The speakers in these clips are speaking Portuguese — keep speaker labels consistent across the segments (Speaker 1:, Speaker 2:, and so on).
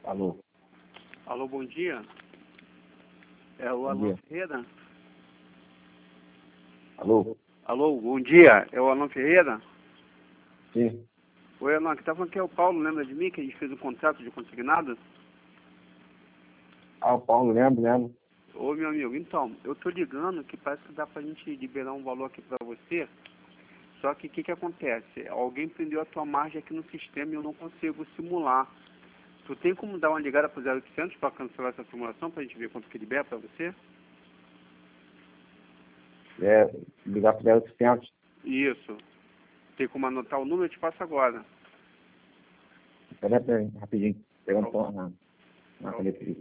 Speaker 1: Alô.
Speaker 2: Alô, bom dia. É o
Speaker 1: Bom
Speaker 2: Alan
Speaker 1: dia.
Speaker 2: Ferreira?
Speaker 1: Alô.
Speaker 2: Alô, bom dia. É o Alan Ferreira?
Speaker 1: Sim.
Speaker 2: Oi, Alan, que tá falando que é o Paulo, lembra de mim que a gente fez um contrato de consignado?
Speaker 1: Ah, o Paulo, lembro.
Speaker 2: Ô, meu amigo, então, eu tô ligando que parece que dá pra gente liberar um valor aqui pra você, só que o que acontece? Alguém prendeu a tua margem aqui no sistema e eu não consigo simular. Tu tem como dar uma ligada pro 0800 pra cancelar essa simulação, pra gente ver quanto que libera pra você?
Speaker 1: Ligar para o 0800.
Speaker 2: Isso. Tem como anotar o número? Eu te passo agora.
Speaker 1: Peraí, rapidinho. Pegando
Speaker 2: Tá.
Speaker 1: na caneta aqui.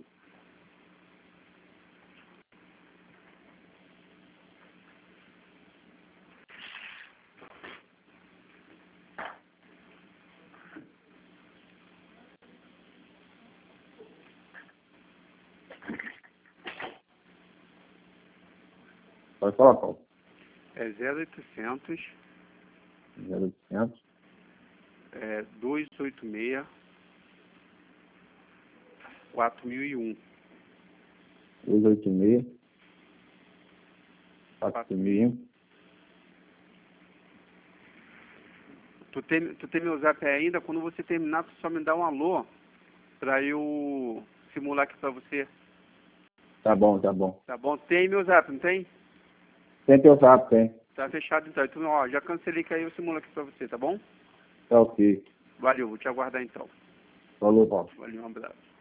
Speaker 1: Pode falar, Paulo.
Speaker 2: É 0800
Speaker 1: 0800
Speaker 2: 286 4001.
Speaker 1: 286 4001.
Speaker 2: Tu tem meu zap aí ainda? Quando você terminar, tu só me dá um alô pra eu simular aqui pra você.
Speaker 1: Tá bom.
Speaker 2: Tá bom? Tem meu zap, não tem?
Speaker 1: Tem teu zap, tem.
Speaker 2: Tá fechado então. Então, ó, já cancelei que aí eu simulo aqui pra você, tá bom?
Speaker 1: Tá ok.
Speaker 2: Valeu, vou te aguardar então.
Speaker 1: Falou, Paulo.
Speaker 2: Valeu, um abraço.